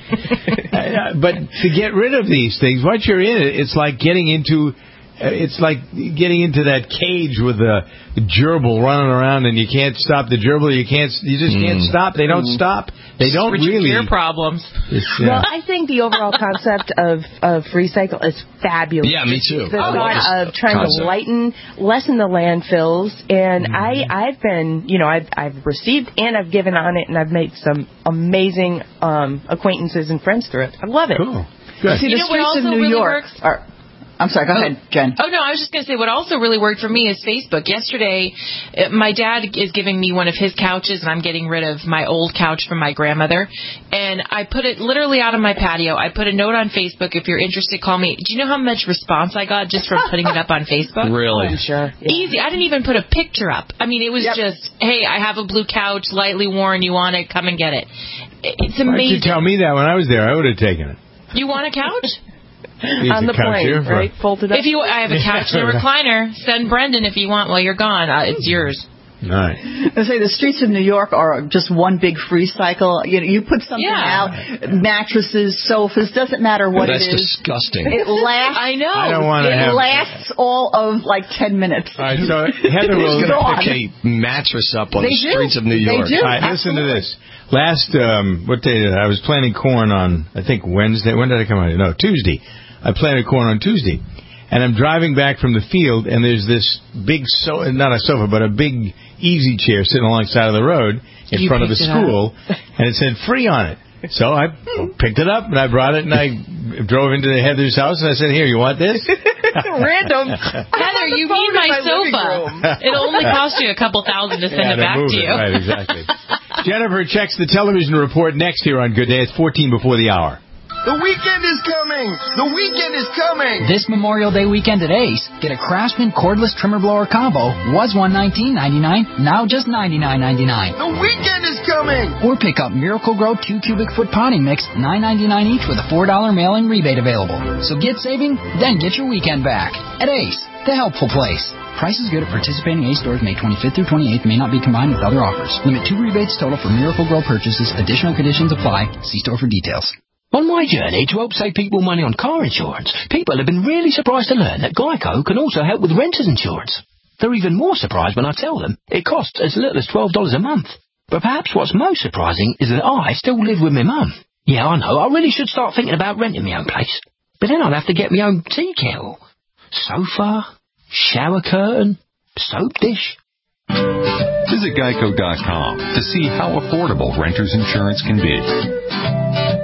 uh, but to get rid of these things, once you're in it, it's like getting into... Uh, it's like getting into that cage with the gerbil running around, and you can't stop the gerbil. You can't. You just can't Mm. stop. They don't Mm. stop. They don't Richard really. Gere problems. It's, Well, uh, I think the overall concept of, of Free Cycle is fabulous. Yeah, me too. The I love thought this of trying concept. to lighten, lessen the landfills, and Mm-hmm. I, I've been, you know, I've, I've received and I've given on it, and I've made some amazing um, acquaintances and friends through it. I love it. Cool. Good. See, You the know what streets of also New really York works? are... I'm sorry, go ahead, Jen. Oh, no, I was just going to say what also really worked for me is Facebook. Yesterday, uh, my dad is giving me one of his couches, and I'm getting rid of my old couch from my grandmother. And I put it literally out on my patio. I put a note on Facebook, if you're interested, call me. Do you know how much response I got just from putting it up on Facebook? Really? I'm sure. Yeah. Easy. I didn't even put a picture up. I mean, it was Yep. just, hey, I have a blue couch, lightly worn. You want it? Come and get it. It's Why didn't you amazing. tell me that when I was there? I would have taken it. You want a couch? Is On the the couch plane, here for- right? Folded up. If you, I have a couch and a recliner. Send Brendan if you want while you're gone. Uh, it's yours. Right. I say the streets of New York are just one big free cycle. You know, you put something Yeah. out, mattresses, sofas, doesn't matter what That's it is. disgusting. It lasts. I know. I don't want to It have. lasts all of like ten minutes. All right, so Heather will Who's going gone. to pick a mattress up on They the do. streets of New They York? do. All right, listen to this. Last, um, what day did I, I was planting corn on, I think Wednesday. When did I come out here? No, Tuesday. I planted corn on Tuesday. And I'm driving back from the field, and there's this big, so not a sofa, but a big easy chair sitting alongside of the road in You front of the picked it school, and it said free on it. So I picked it up, and I brought it, and I drove into Heather's house, and I said, here, you want this? Random. Heather, you need my sofa. It'll only cost you a couple thousand to send Yeah, it to back move to it. you. Right, exactly. Jennifer checks the television report next here on Good Day. It's fourteen before the hour. The weekend is coming! The weekend is coming! This Memorial Day weekend at Ace, get a Craftsman cordless trimmer blower combo. Was one nineteen ninety-nine, now just ninety-nine ninety-nine. The weekend is coming! Or pick up Miracle Grow two cubic foot potting mix, nine ninety-nine each with a four dollar mail-in rebate available. So get saving, then get your weekend back. At Ace, the helpful place. Prices good at participating Ace stores May twenty-fifth through twenty-eighth. May not be combined with other offers. Limit two rebates total for Miracle Grow purchases. Additional conditions apply. See store for details. On my journey to help save people money on car insurance, people have been really surprised to learn that Geico can also help with renter's insurance. They're even more surprised when I tell them it costs as little as twelve dollars a month. But perhaps what's most surprising is that I still live with my mum. Yeah, I know, I really should start thinking about renting my own place. But then I'd have to get my own tea kettle, sofa, shower curtain, soap dish. Visit Geico dot com to see how affordable renter's insurance can be.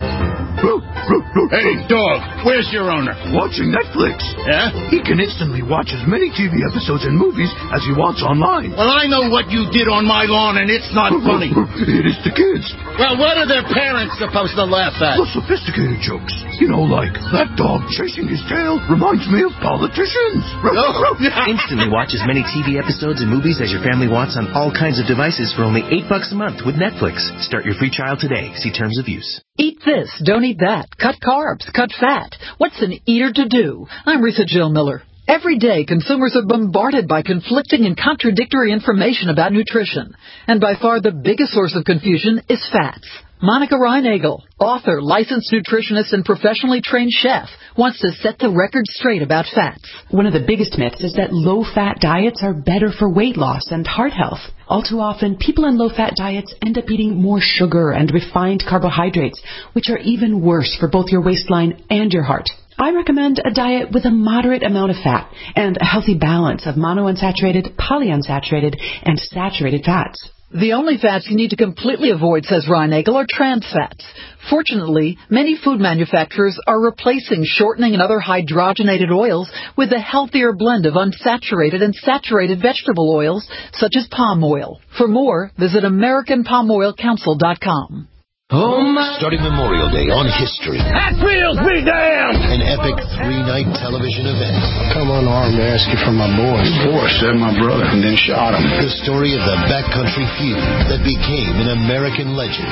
Hey, dog, where's your owner? Watching Netflix. Yeah? He can instantly watch as many T V episodes and movies as he wants online. Well, I know what you did on my lawn, and it's not funny. It is the kids. Well, what are their parents supposed to laugh at? The sophisticated jokes. You know, like, that dog chasing his tail reminds me of politicians. Instantly watch as many T V episodes and movies as your family wants on all kinds of devices for only eight bucks a month with Netflix. Start your free trial today. See terms of use. Eat this, don't eat that. Cut carbs, cut fat. What's an eater to do? I'm Risa Jill Miller. Every day, consumers are bombarded by conflicting and contradictory information about nutrition. And by far the biggest source of confusion is fats. Monica Reinagel, author, licensed nutritionist, and professionally trained chef, wants to set the record straight about fats. One of the biggest myths is that low-fat diets are better for weight loss and heart health. All too often, people on low-fat diets end up eating more sugar and refined carbohydrates, which are even worse for both your waistline and your heart. I recommend a diet with a moderate amount of fat and a healthy balance of monounsaturated, polyunsaturated, and saturated fats. The only fats you need to completely avoid, says Reinagel, are trans fats. Fortunately, many food manufacturers are replacing shortening and other hydrogenated oils with a healthier blend of unsaturated and saturated vegetable oils, such as palm oil. For more, visit American Palm Oil Council dot com. Oh my. Starting Memorial Day on History. Hot Wheels be damned! An epic three-night television event. Come unarmed to ask you for my boy. Boy stabbed my brother and then shot him. The story of the backcountry feud that became an American legend.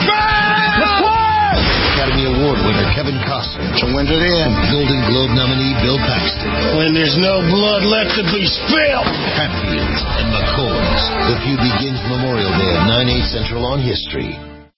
Academy Award winner Kevin Costner. So when's it in? Golden Globe nominee Bill Paxton. When there's no blood left to be spilled. Hatfields and McCoys. The feud begins Memorial Day at nine, eight Central on History.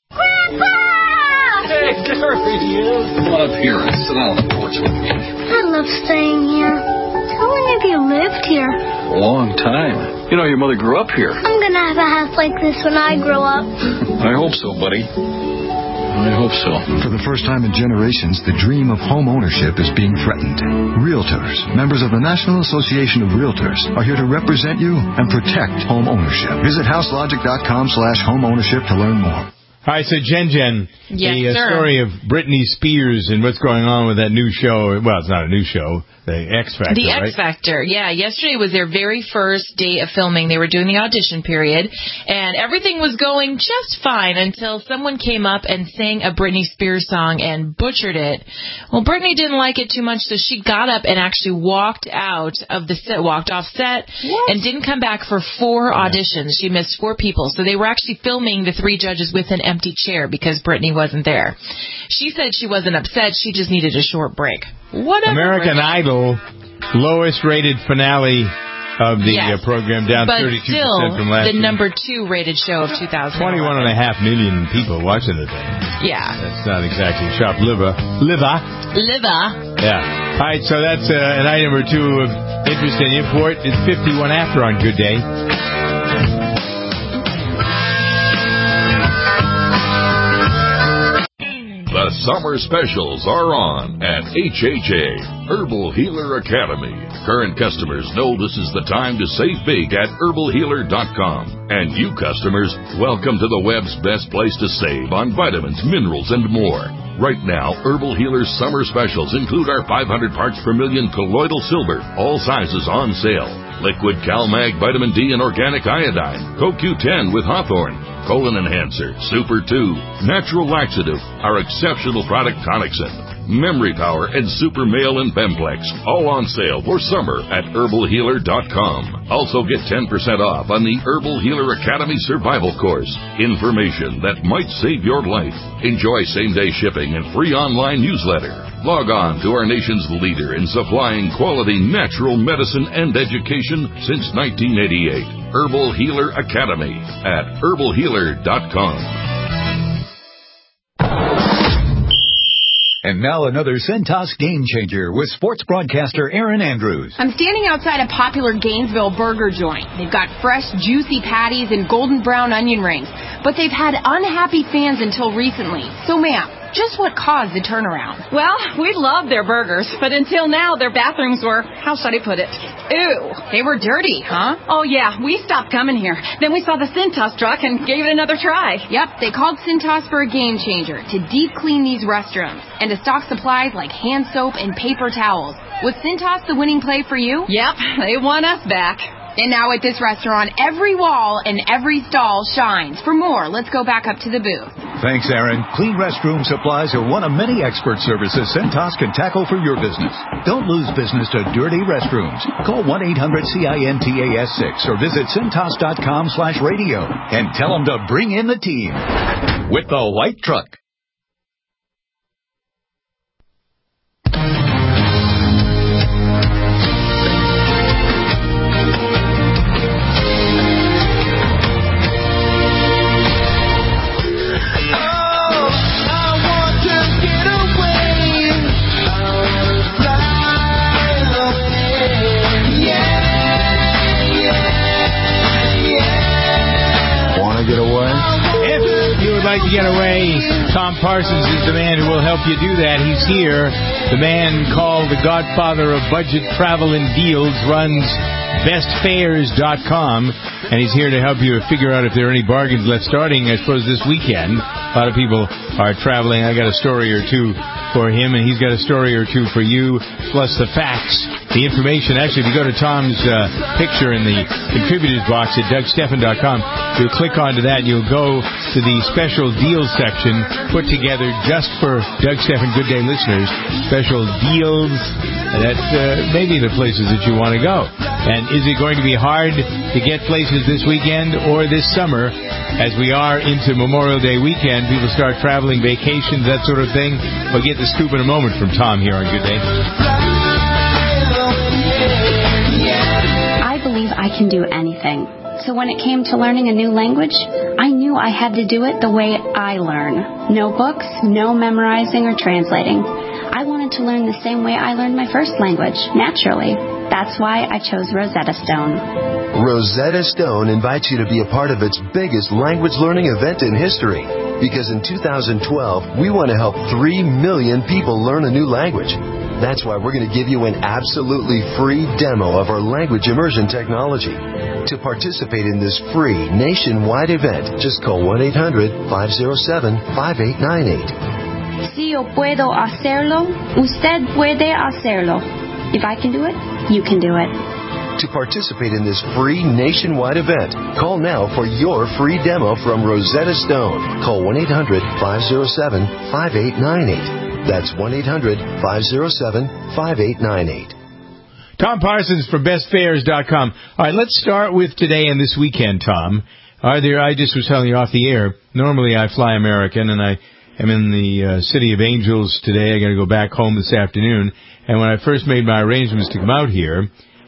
Hey, there he is. Come on up here and sit down on the porch with me. I love staying here. How long have you lived here? A long time. You know, your mother grew up here. I'm gonna have a house like this when I grow up. I hope so, buddy. I hope so. For the first time in generations, the dream of home ownership is being threatened. Realtors, members of the National Association of Realtors, are here to represent you and protect home ownership. Visit houselogic dot com slash home ownership to learn more. All right, so Jen Jen, Yes, the uh, sir. story of Britney Spears and what's going on with that new show. Well, it's not a new show, the X Factor, The right? X Factor, yeah. Yesterday was their very first day of filming. They were doing the audition period, and everything was going just fine until someone came up and sang a Britney Spears song and butchered it. Well, Britney didn't like it too much, so she got up and actually walked out of the set, walked off set, and didn't come back for four auditions. She missed four people, so they were actually filming the three judges with an empty chair because Britney wasn't there. She said she wasn't upset. She just needed a short break. Whatever. American Britney. Idol, lowest rated finale of the Yes. uh, program, down but thirty-two still, percent from last the year. number two rated show of two thousand eleven. twenty-one and a half million people watching the thing. Yeah. That's not exactly shop liver. Liver. Liver. Yeah. All right, so that's uh, an item or two of interest in import. It's fifty-one after on Good Day. The summer specials are on at H H A, Herbal Healer Academy. Current customers know this is the time to save big at herbal healer dot com. And you customers, welcome to the web's best place to save on vitamins, minerals, and more. Right now, Herbal Healer's summer specials include our five hundred parts per million colloidal silver, all sizes on sale. Liquid CalMag Vitamin D and Organic Iodine, Co Q ten with Hawthorne, Colon Enhancer, Super two, Natural Laxative, our exceptional product Tonicsyn, Memory Power, and Super Male and Bemplex, all on sale for summer at herbal healer dot com. Also get ten percent off on the Herbal Healer Academy Survival Course. Information that might save your life. Enjoy same-day shipping and free online newsletter. Log on to our nation's leader in supplying quality natural medicine and education since nineteen eighty-eight. Herbal Healer Academy at herbal healer dot com. And now another Centos game changer with sports broadcaster Aaron Andrews. I'm standing outside a popular Gainesville burger joint. They've got fresh, juicy patties and golden brown onion rings, but they've had unhappy fans until recently. So, ma'am, just what caused the turnaround? Well, we love their burgers, but until now, their bathrooms were, how should I put it? Ew. They were dirty, huh? Oh, yeah, we stopped coming here. Then we saw the Cintas truck and gave it another try. Yep, they called Cintas for a game changer, to deep clean these restrooms, and to stock supplies like hand soap and paper towels. Was Cintas the winning play for you? Yep, they won us back. And now at this restaurant, every wall and every stall shines. For more, let's go back up to the booth. Thanks, Aaron. Clean restroom supplies are one of many expert services Cintas can tackle for your business. Don't lose business to dirty restrooms. Call one eight hundred C I N T A S six or visit cintas dot com slash radio and tell them to bring in the team with the white truck. Like to get away, Tom Parsons is the man who will help you do that. He's here. The man called the godfather of budget travel and deals, runs best fares dot com, and he's here to help you figure out if there are any bargains left starting, I suppose, this weekend. A lot of people are traveling. I got a story or two for him, and he's got a story or two for you, plus the facts, the information. Actually, if you go to Tom's uh, picture in the contributors box at doug steffen dot com, you'll click onto that, and you'll go to the special deals section put together just for Doug Steffen Good Day listeners. Special deals that uh, may be the places that you want to go. And is it going to be hard to get places this weekend or this summer? As we are into Memorial Day weekend, people start traveling, vacations, that sort of thing. We'll get the scoop in a moment from Tom here on Good Day. I believe I can do anything. So when it came to learning a new language, I knew I had to do it the way I learn. No books, no memorizing or translating. I wanted to learn the same way I learned my first language, naturally. That's why I chose Rosetta Stone. Rosetta Stone invites you to be a part of its biggest language learning event in history. Because in two thousand twelve, we want to help three million people learn a new language. That's why we're going to give you an absolutely free demo of our language immersion technology. To participate in this free nationwide event, just call one eight hundred five oh seven five eight nine eight. Si yo puedo hacerlo, usted puede hacerlo. If I can do it, you can do it. To participate in this free nationwide event, call now for your free demo from Rosetta Stone. Call one eight hundred five oh seven five eight nine eight. That's one eight hundred five oh seven five eight nine eight. Tom Parsons from best fares dot com. All right, let's start with today and this weekend, Tom. Are there, I just was telling you off the air, normally I fly American, and I am in the uh, City of Angels today. I got to go back home this afternoon. And when I first made my arrangements to come out here,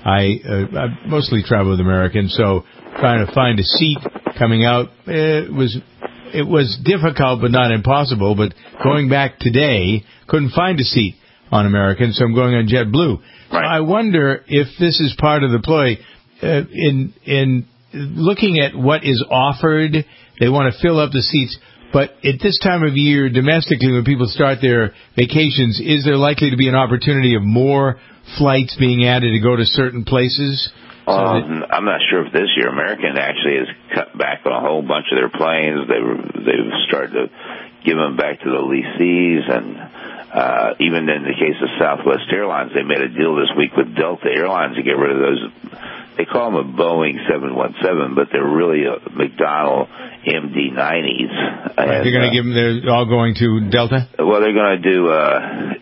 I, uh, I mostly travel with American, so trying to find a seat coming out it was it was difficult, but not impossible. But going back today, couldn't find a seat on American, so I'm going on JetBlue. Right. I wonder if this is part of the ploy uh, in in looking at what is offered. They want to fill up the seats, but at this time of year, domestically, when people start their vacations, is there likely to be an opportunity of more flights being added to go to certain places? So um, I'm not sure if this year American actually has cut back on a whole bunch of their planes. They were, they've started to give them back to the lessees, and uh, even in the case of Southwest Airlines, they made a deal this week with Delta Airlines to get rid of those. They call them a Boeing seven one seven, but they're really a McDonnell M D nineties. Right, they're going to uh, give them. They're all going to Delta. Well, they're going to do uh,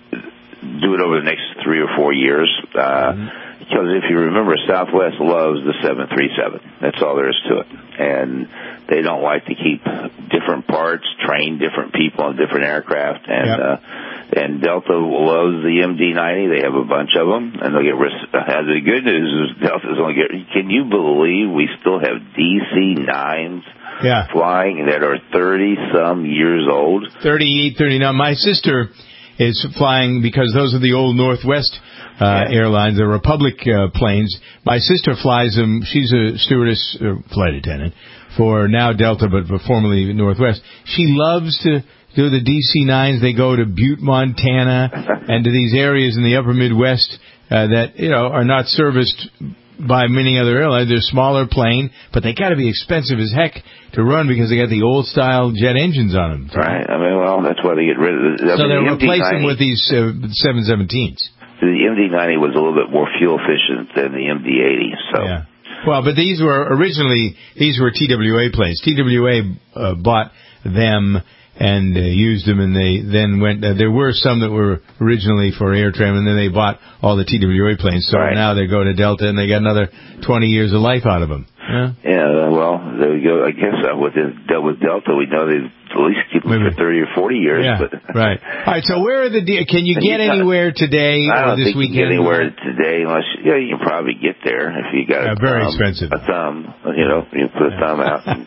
do it over the next three or four years. Uh, mm-hmm. Because if you remember, Southwest loves the seven thirty-seven. That's all there is to it. And they don't like to keep different parts, train different people on different aircraft. And yep. uh, and Delta loves the M D ninety. They have a bunch of them. And they'll get rid of uh, the good news is Delta's only get. Can you believe we still have D C nines yeah. flying that are thirty-some years old? thirty-eight, thirty-nine. My sister is flying because those are the old Northwest Uh, yeah. airlines, the Republic uh, planes. My sister flies them. She's a stewardess, uh, flight attendant for now Delta, but for formerly Northwest. She loves to do the D C nines. They go to Butte, Montana, and to these areas in the upper Midwest uh, that you know are not serviced by many other airlines. They're smaller plane, but they got to be expensive as heck to run because they got the old style jet engines on them. Right. I mean, well, that's why they get rid of it. So they're replacing with these uh, seven seventeens. The M D ninety was a little bit more fuel efficient than the M D eighty. So. Yeah. Well, but these were originally, these were T W A planes. T W A uh, bought them and uh, used them, and they then went, uh, there were some that were originally for AirTran, and then they bought all the T W A planes. So right. now they go to Delta, and they got another twenty years of life out of them. Yeah, yeah well, there we go. I guess uh, with, the, with Delta, we know they've at least keep them Maybe. for thirty or forty years. Yeah, but right. All right, so where are the, de- can you get anywhere today I don't or this think weekend? You can get anywhere today unless, yeah, you can probably get there if you got yeah, a, very thumb, expensive. a thumb, you know, you put a thumb out. And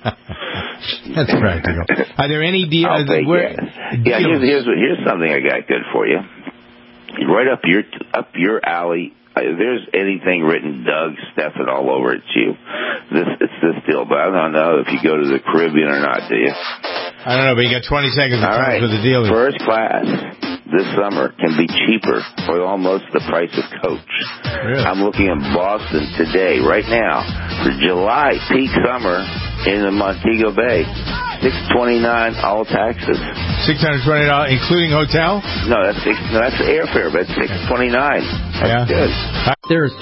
That's practical. Are there any deals? I'll take where, yeah, here's, here's, here's something I got good for you. Right up your, up your alley. If there's anything written Doug Stephan all over it, you. This it's this deal, but I don't know if you go to the Caribbean or not, do you? I don't know, but you got twenty seconds to all right. for the deal. First class this summer can be cheaper for almost the price of coach. Really? I'm looking at Boston today, right now, for July peak summer in the Montego Bay. six twenty-nine all taxes. six hundred twenty dollars including hotel? No, that's six, no, that's airfare, but six twenty-nine. That's yeah. good. There's